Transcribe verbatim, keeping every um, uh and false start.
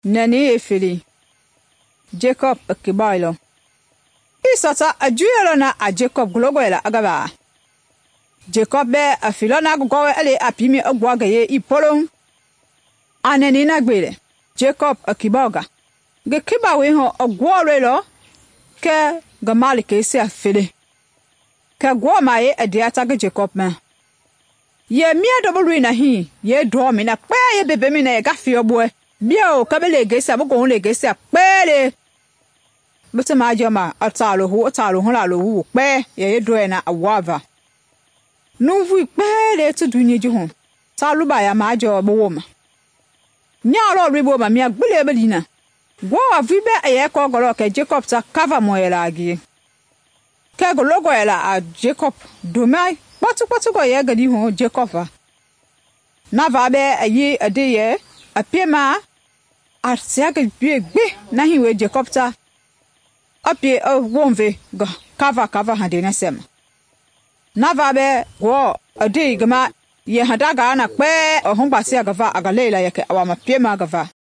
nani efili Jacob akibailo isata ajuyelo na a Jacob glogoela agaba Jacob be afilo na gogo ele apimi ogwaga ye ipolon aneni na gbele Jacob akiboga ge kiba we ho ogworelo ke gamali ke se afele ke gwo ma ye adiata ge Jacob ma ye mi adobulu na hi ye do mi na pe ye bebe mi na ye gafi obo bia o kabele gesa bo ko le gesa pele bute ma jama atalo hu atalo hu la lo wu pe ye do na awava nu vu pele tu dunye ji hu salu ba ya ma jo bo wo ma nya lo ribo ma mi agbele be dina gwo avi be ye ko goro ke Jacob ta cover mo yela agi ke go logo yela a Jacob do mai patu patu go ye gadi hu Jacob va na va be ayi ade ye apiema arsia ke gbe na hi we Jacob ta apie o wonve go cover cover hande na sem na va be wo ade gama ye hadaga na pe ohun gbase agava agalela ye ke awama piema agava